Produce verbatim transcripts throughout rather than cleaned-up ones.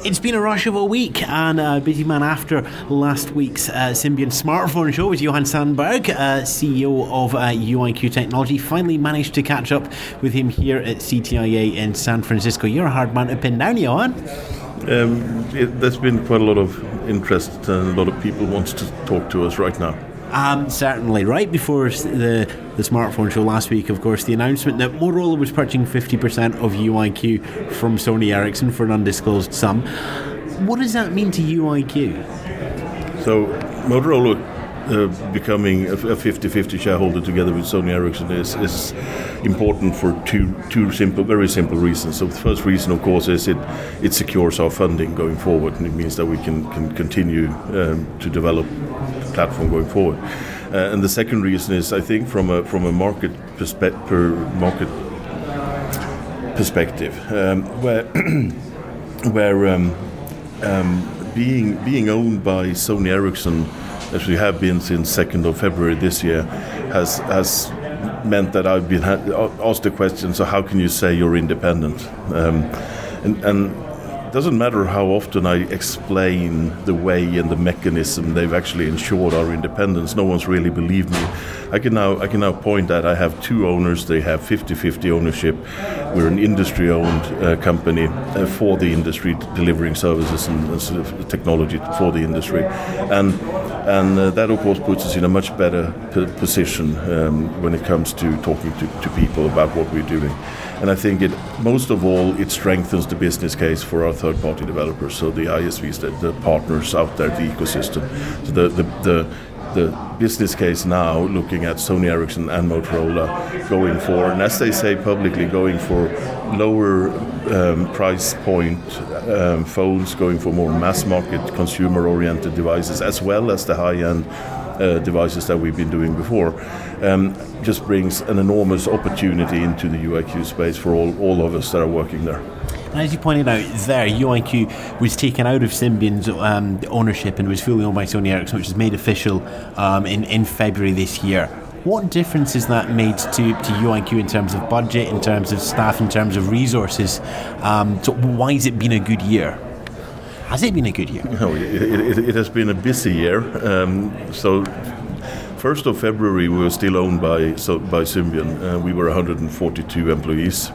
It's been a rush of a week and a busy man after last week's uh, Symbian smartphone show with Johan Sandberg, uh, C E O of uh, U I Q Technology. Finally managed to catch up with him here at C T I A in San Francisco. You're a hard man to pin down, Johan. Um, it, there's been quite a lot of interest and a lot of people want to talk to us right now. Um, certainly. Right before the, the smartphone show last week, of course, the announcement that Motorola was purchasing fifty percent of U I Q from Sony Ericsson for an undisclosed sum. What does that mean to U I Q? So Motorola uh, becoming a fifty-fifty shareholder together with Sony Ericsson is, is important for two two simple, very simple reasons. So the first reason, of course, is it it secures our funding going forward, and it means that we can, can continue um, to develop the platform going forward. Uh, and the second reason is, I think, from a from a market perspe- per market perspective, um, where where um, um, being being owned by Sony Ericsson, as we have been since second of February this year, has has meant that I've been ha- asked the question, so how can you say you're independent? Um, and, and it doesn't matter how often I explain the way and the mechanism they've actually ensured our independence, no one's really believed me. I can now I can now point that I have two owners, they have fifty-fifty ownership. We're an industry-owned uh, company uh, for the industry, delivering services and uh, sort of technology for the industry. And And uh, that, of course, puts us in a much better p- position um, when it comes to talking to, to people about what we're doing. And I think it, most of all, it strengthens the business case for our third-party developers, so the I S Vs, the, the partners out there, the ecosystem. So the, the, the, the business case now, looking at Sony Ericsson and Motorola going for, and as they say publicly, going for lower um, price point um, phones, going for more mass market consumer oriented devices, as well as the high end uh, devices that we've been doing before, um, just brings an enormous opportunity into the U I Q space for all, all of us that are working there. And as you pointed out there, U I Q was taken out of Symbian's um, ownership and was fully owned by Sony Ericsson, which was made official um, in, in February this year. What difference has that made to, to U I Q in terms of budget, in terms of staff, in terms of resources? Um, so why has it been a good year? Has it been a good year? No, it, it, it has been a busy year. Um, so first of February we were still owned by so, by Symbian. Uh, we were one hundred forty-two employees.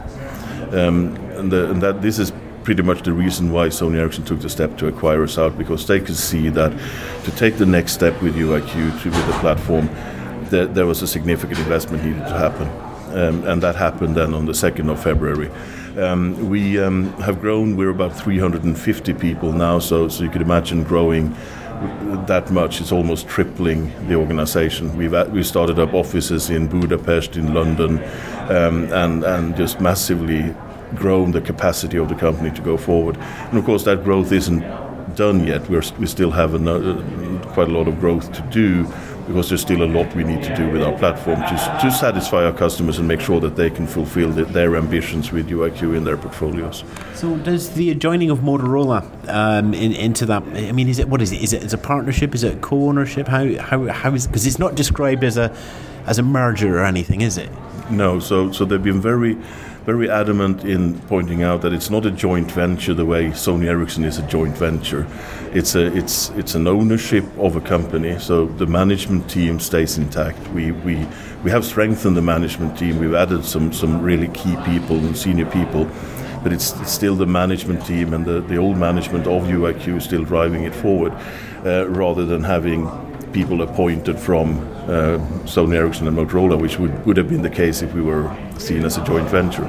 Um, and, the, and that this is pretty much the reason why Sony Ericsson took the step to acquire us out, because they could see that to take the next step with U I Q, to with the platform, there, there was a significant investment needed to happen. Um, and that happened then on the second of February. Um, we um, have grown, we're about three hundred fifty people now, so, so you could imagine growing that much. It's almost tripling the organization. We've at, we started up offices in Budapest, in London, um, and, and just massively grown the capacity of the company to go forward. And of course that growth isn't done yet. We're, we still have a, uh, quite a lot of growth to do, because there's still a lot we need to do with our platform to, to satisfy our customers and make sure that they can fulfill the, their ambitions with U I Q in their portfolios. So does the joining of Motorola um, in, into that, I mean, is it, what is it? Is it, is it a partnership? Is it a co-ownership? How, how, how is, because it's not described as a, as a merger or anything, is it? No, so, so they've been very, very adamant in pointing out that it's not a joint venture the way Sony Ericsson is a joint venture. It's a it's it's an ownership of a company, so the management team stays intact. We we we have strengthened the management team. We've added some some really key people and senior people, but it's, it's still the management team and the, the old management of U I Q still driving it forward, uh, rather than having people appointed from uh, Sony Ericsson and Motorola, which would, would have been the case if we were seen as a joint venture.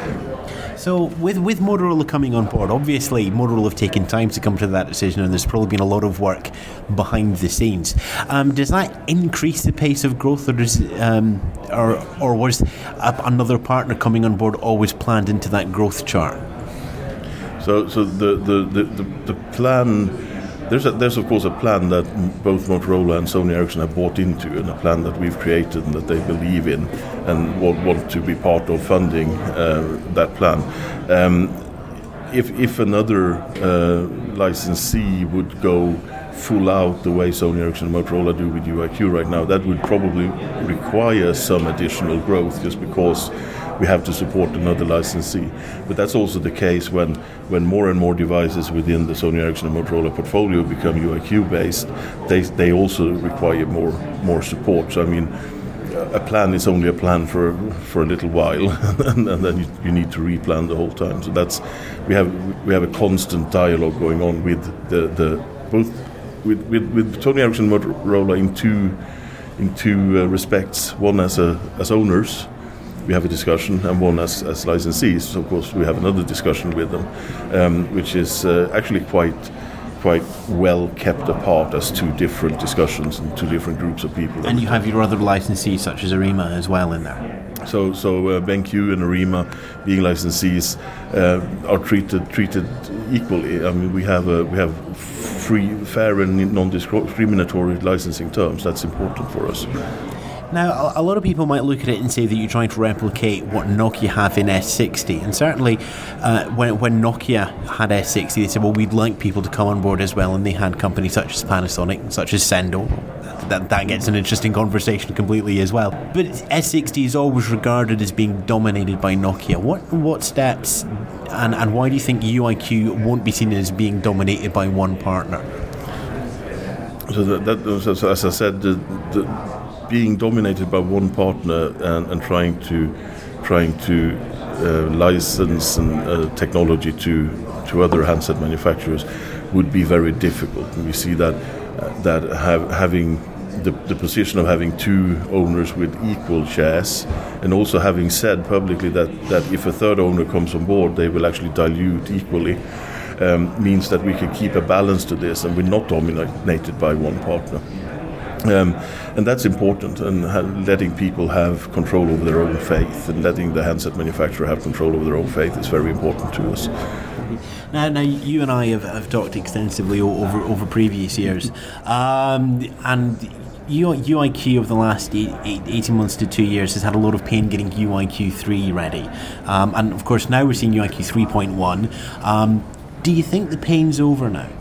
So with, with Motorola coming on board, obviously Motorola have taken time to come to that decision, and there's probably been a lot of work behind the scenes. Um, does that increase the pace of growth, or does um, or or was a, another partner coming on board always planned into that growth chart? So so the the, the, the, the plan. There's, a, there's of course a plan that both Motorola and Sony Ericsson have bought into, and a plan that we've created and that they believe in and want, want to be part of funding uh, that plan. Um, if if another uh, licensee would go full out the way Sony Ericsson and Motorola do with U I Q right now. That would probably require some additional growth just because we have to support another licensee. But that's also the case when, when more and more devices within the Sony Ericsson and Motorola portfolio become U I Q based, they they also require more more support. So I mean, a plan is only a plan for for a little while, and, and then you, you need to replan the whole time. So that's we have we have a constant dialogue going on with the, the both with, with, with Sony Ericsson and Motorola in two in two uh, respects. One as a as owners, we have a discussion, and one as, as licensees. So of course we have another discussion with them, um, which is uh, actually quite quite well kept apart as two different discussions and two different groups of people. And you have your other licensees such as Arima as well in there. So so uh, BenQ and Arima, being licensees, uh, are treated treated equally. I mean, we have a, we have free, fair and non-discriminatory licensing terms. That's important for us. Now, a lot of people might look at it and say that you're trying to replicate what Nokia have in S sixty, and certainly uh, when, when Nokia had S sixty, they said, well, we'd like people to come on board as well, and they had companies such as Panasonic, such as Sendo. That, that gets an interesting conversation completely as well. But S sixty is always regarded as being dominated by Nokia. What what steps and, and why do you think U I Q won't be seen as being dominated by one partner? So that, that so as I said, the, the being dominated by one partner and, and trying to trying to uh, license and uh, technology to to other handset manufacturers would be very difficult. And we see that uh, that have, having the, the position of having two owners with equal shares, and also having said publicly that, that if a third owner comes on board, they will actually dilute equally, um, means that we can keep a balance to this, and we're not dominated by one partner. Um, and that's important, and ha- letting people have control over their own faith, and letting the handset manufacturer have control over their own faith is very important to us. Now, now you and I have, have talked extensively over over previous years, um, and U I Q over the last eight, eight, eighteen months to two years has had a lot of pain getting U I Q three ready, um, and of course now we're seeing U I Q three point one. Um, do you think the pain's over now?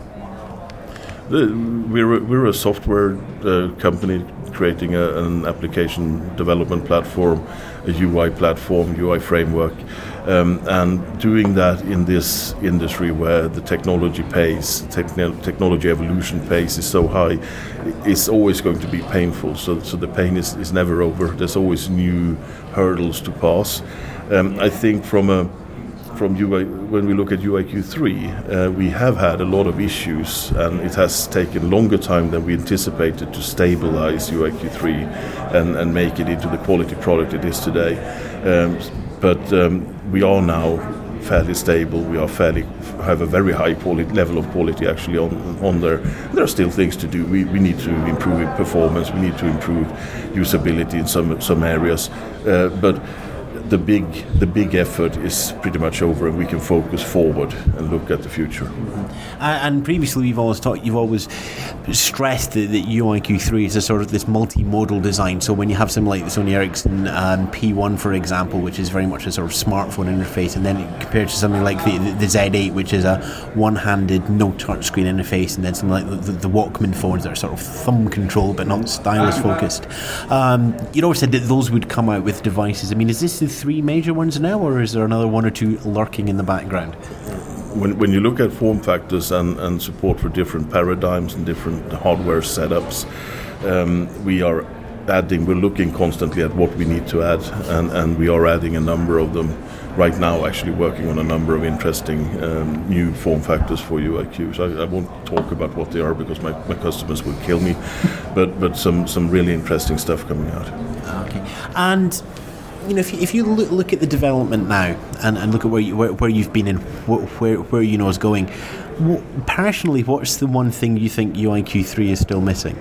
We're a, we're a software uh, company creating a, an application development platform, a U I platform, U I framework, um, and doing that in this industry where the technology pace, techn- technology evolution pace is so high, it's always going to be painful. So, so the pain is, is never over. There's always new hurdles to pass. Um, I think from a From U I, when we look at U I Q three, uh, we have had a lot of issues, and it has taken longer time than we anticipated to stabilize U I Q three and, and make it into the quality product it is today. Um, but um, we are now fairly stable. We are fairly have a very high quality level of quality actually on on there. There are still things to do. We we need to improve performance. We need to improve usability in some some areas, uh, but. The big, the big effort is pretty much over, and we can focus forward and look at the future. Mm-hmm. Uh, and previously, we've always talked. You've always stressed that, that U I Q three is a sort of this multimodal design. So when you have something like the Sony Ericsson um, P one, for example, which is very much a sort of smartphone interface, and then compared to something like the, the, the Z eight, which is a one-handed, no touchscreen interface, and then something like the, the, the Walkman phones that are sort of thumb controlled but not stylus focused. Um, you'd always said that those would come out with devices. I mean, is this the three major ones now, or is there another one or two lurking in the background? When when you look at form factors and, and support for different paradigms and different hardware setups, um, we are adding, we're looking constantly at what we need to add, and, and we are adding a number of them right now, actually working on a number of interesting um, new form factors for U I Q. So I, I won't talk about what they are because my, my customers will kill me, but but some, some really interesting stuff coming out. Okay. And you know, if you, if you look, look at the development now and, and look at where, you, where where you've been and where where you know is going, what, personally, what's the one thing you think U I Q three is still missing?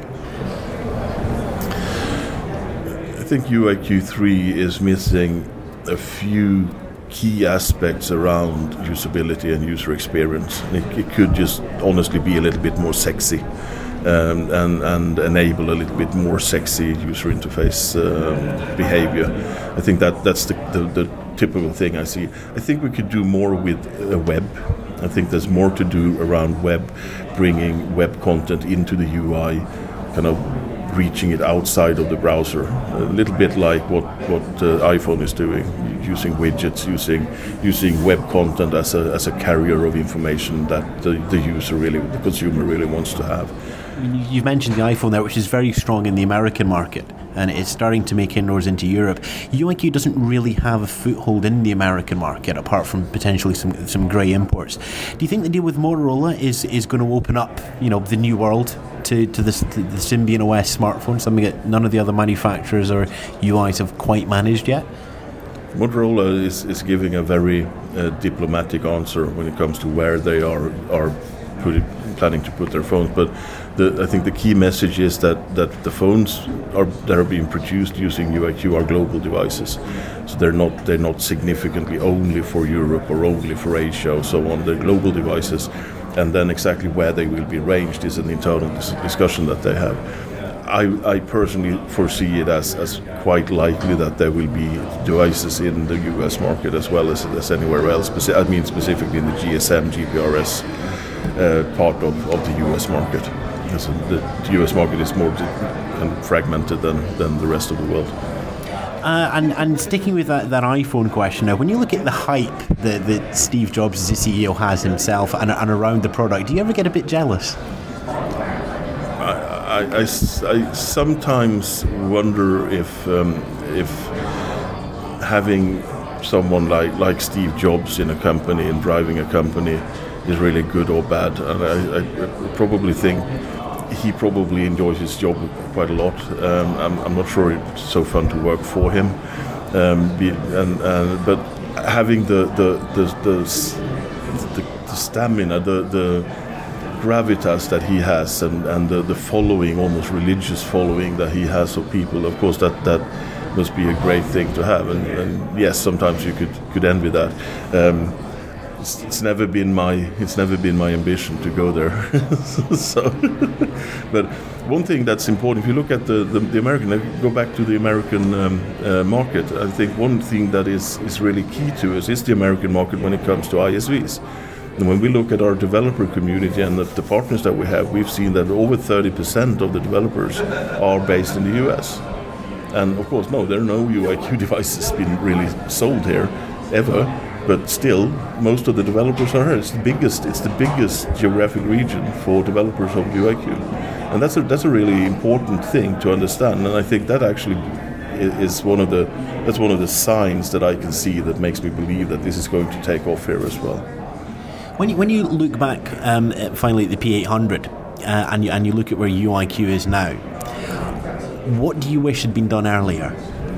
I think U I Q three is missing a few key aspects around usability and user experience. It, it could just honestly be a little bit more sexy. Um, and, and enable a little bit more sexy user interface um, behavior. I think that that's the, the, the typical thing I see. I think we could do more with a web I think there's more to do around web, bringing web content into the U I, kind of reaching it outside of the browser. A little bit like what, what uh, iPhone is doing, using widgets, using using web content as a as a carrier of information that the, the user really, the consumer really wants to have. You've mentioned the iPhone there, which is very strong in the American market, and it's starting to make inroads into Europe. U I Q doesn't really have a foothold in the American market, apart from potentially some some grey imports. Do you think the deal with Motorola is, is going to open up, you know, the new world to, to, this, to the Symbian O S smartphone, something that none of the other manufacturers or U Is have quite managed yet? Motorola is, is giving a very uh, diplomatic answer when it comes to where they are are put it, planning to put their phones, but the, I think the key message is that, that the phones are that are being produced using U I Q are global devices, so they're not they're not significantly only for Europe or only for Asia or so on. They're global devices, and then exactly where they will be ranged is an internal dis- discussion that they have. I, I personally foresee it as, as quite likely that there will be devices in the U S market as well as, as anywhere else. I mean specifically in the G S M, G P R S uh, part of, of the U S market. So the, the U S market is more di- fragmented than, than the rest of the world. Uh, and, and sticking with that, that iPhone question now, when you look at the hype that, that Steve Jobs as the C E O has himself and, and around the product, do you ever get a bit jealous? I, I, I sometimes wonder if um, if having someone like, like Steve Jobs in a company and driving a company is really good or bad. And I, I probably think he probably enjoys his job quite a lot. Um, I'm, I'm not sure it's so fun to work for him. Um, be, and, and but having the the the, the, the, the stamina, the the gravitas that he has, and, and the, the following, almost religious following that he has of people, of course that, that must be a great thing to have, and, and yes, sometimes you could, could envy that. Um, it's, it's never been my it's never been my ambition to go there. So, but one thing that's important, if you look at the, the, the American, go back to the American um, uh, market, I think one thing that is, is really key to us is the American market when it comes to I S Vs. And when we look at our developer community and the, the partners that we have, we've seen that over thirty percent of the developers are based in the U S. And of course, no, there are no U I Q devices been really sold here ever, but still, most of the developers are here. It's the biggest, it's the biggest geographic region for developers of U I Q, and that's a that's a really important thing to understand. And I think that actually is one of the that's one of the signs that I can see that makes me believe that this is going to take off here as well. When you, when you look back um, at finally at the P eight hundred uh, and, you, and you look at where U I Q is now, what do you wish had been done earlier?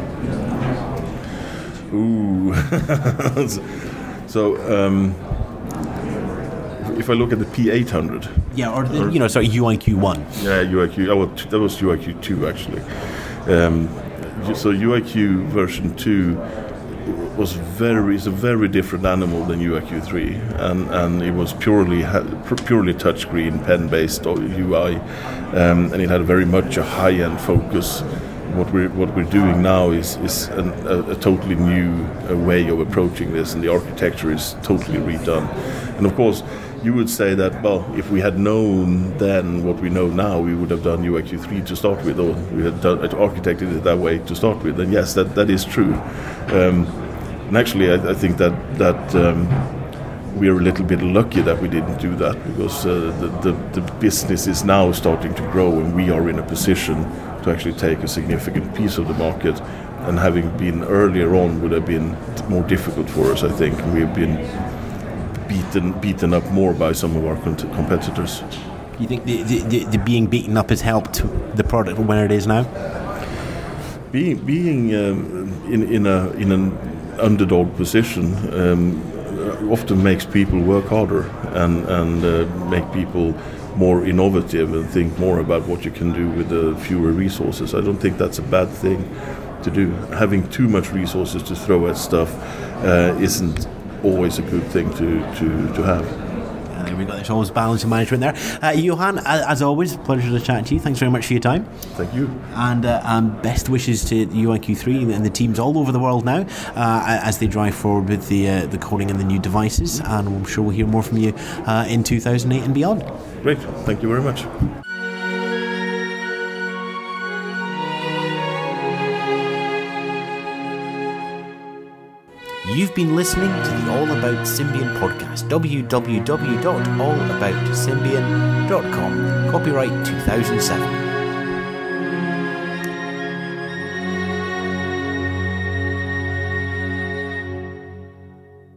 Ooh. So, um, if I look at the P eight hundred. Yeah, or, the, or you know, sorry, U I Q one. Yeah, U I Q. Oh, well, that was U I Q two, actually. Um, so, U I Q version two was very is a very different animal than U I Q three, and, and it was purely purely touchscreen, pen-based U I, um, and it had very much a high-end focus. What we're what we're doing now is is an, a, a totally new uh, way of approaching this, and the architecture is totally redone. And of course, you would say that, well, if we had known then what we know now, we would have done U I Q three to start with, or we had done, architected it that way to start with. And yes, that, that is true. Um, and actually, I, I think that that um, we are a little bit lucky that we didn't do that, because uh, the, the, the business is now starting to grow, and we are in a position to actually take a significant piece of the market. And having been earlier on would have been more difficult for us, I think. We have been beaten beaten up more by some of our competitors. You think the, the, the being beaten up has helped the product where it is now? Being being um, in in a in an underdog position um, often makes people work harder and and uh, make people more innovative and think more about what you can do with the fewer resources. I don't think that's a bad thing to do. Having too much resources to throw at stuff uh, isn't always a good thing to, to, to have. And there we go. There's always balance and management there. Uh, Johan, as always, pleasure to chat to you. Thanks very much for your time. Thank you. And uh, um, best wishes to U I Q three and the teams all over the world now uh, as they drive forward with the uh, the coding and the new devices. And I'm sure we'll hear more from you uh, in two thousand eight and beyond. Great. Thank you very much. You've been listening to the All About Symbian podcast. w w w dot all about symbian dot com. Copyright two thousand seven.